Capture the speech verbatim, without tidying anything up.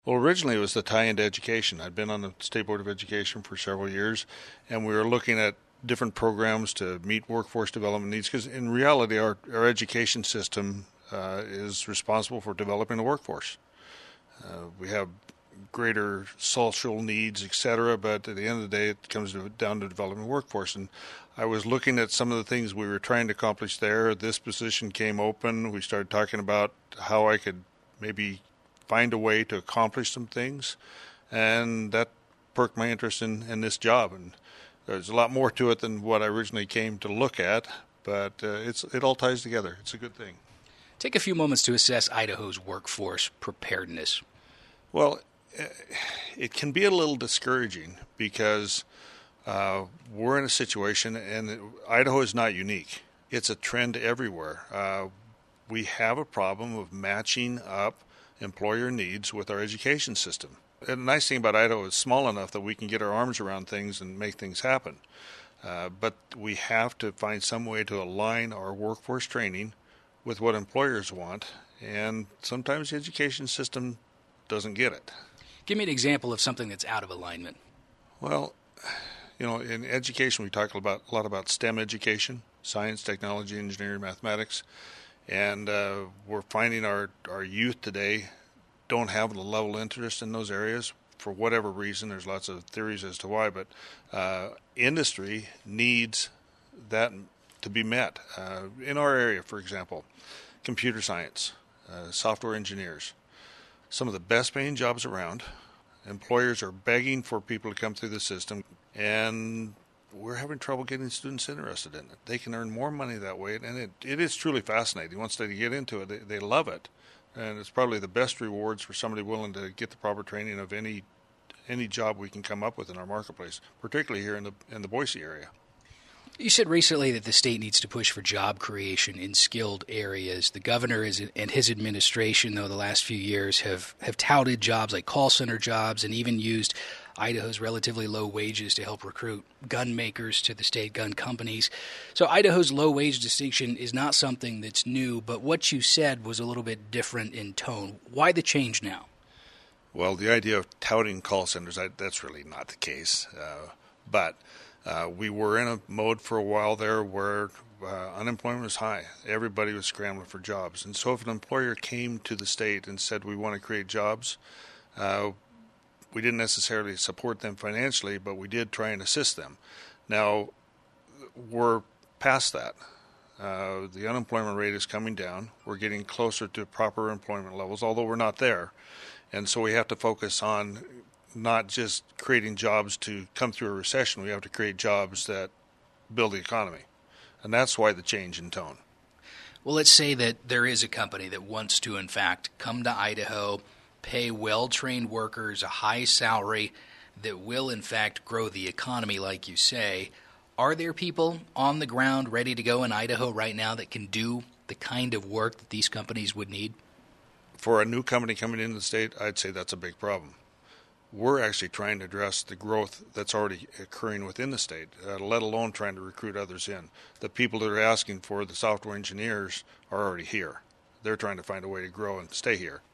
Well, originally it was the tie into education. I'd been on the State Board of Education for several years, and we were looking at different programs to meet workforce development needs because in reality our, our education system uh, is responsible for developing the workforce. Uh, we have greater social needs, et cetera, but at the end of the day it comes to, down to developing the workforce. And I was looking at some of the things we were trying to accomplish there. This position came open. We started talking about how I could maybe find a way to accomplish some things, and that perked my interest in, in this job. And there's a lot more to it than what I originally came to look at, but uh, it's it all ties together. It's a good thing. Take a few moments to assess Idaho's workforce preparedness. Well, it can be a little discouraging because uh, we're in a situation, and Idaho is not unique. It's a trend everywhere. Uh, we have a problem of matching up employer needs with our education system. And the nice thing about Idaho is it's small enough that we can get our arms around things and make things happen. Uh, but we have to find some way to align our workforce training with what employers want, and sometimes the education system doesn't get it. Give me an example of something that's out of alignment. Well, you know, in education we talk about a lot about STEM education, science, technology, engineering, mathematics. And uh, we're finding our, our youth today don't have the level of interest in those areas for whatever reason. There's lots of theories as to why, but uh, industry needs that to be met. Uh, in our area, for example, computer science, uh, software engineers, some of the best paying jobs around. Employers are begging for people to come through the system, and we're having trouble getting students interested in it. They can earn more money that way, and it, it is truly fascinating. Once they get into it, they, they love it, and it's probably the best rewards for somebody willing to get the proper training of any any job we can come up with in our marketplace, particularly here in the in the Boise area. You said recently that the state needs to push for job creation in skilled areas. The governor is, and his administration, though, the last few years have, have touted jobs like call center jobs and even used Idaho's relatively low wages to help recruit gun makers to the state gun companies. So Idaho's low wage distinction is not something that's new, but what you said was a little bit different in tone. Why the change now? Well, the idea of touting call centers, I, that's really not the case. Uh, but uh, we were in a mode for a while there where uh, unemployment was high. Everybody was scrambling for jobs. And so if an employer came to the state and said, we want to create jobs, uh, we didn't necessarily support them financially, but we did try and assist them. Now, we're past that. Uh, the unemployment rate is coming down. We're getting closer to proper employment levels, although we're not there. And so we have to focus on not just creating jobs to come through a recession. We have to create jobs that build the economy. And that's why the change in tone. Well, let's say that there is a company that wants to, in fact, come to Idaho, pay well-trained workers a high salary that will, in fact, grow the economy, like you say. Are there people on the ground ready to go in Idaho right now that can do the kind of work that these companies would need? For a new company coming into the state, I'd say that's a big problem. We're actually trying to address the growth that's already occurring within the state, uh, let alone trying to recruit others in. The people that are asking for the software engineers are already here. They're trying to find a way to grow and stay here.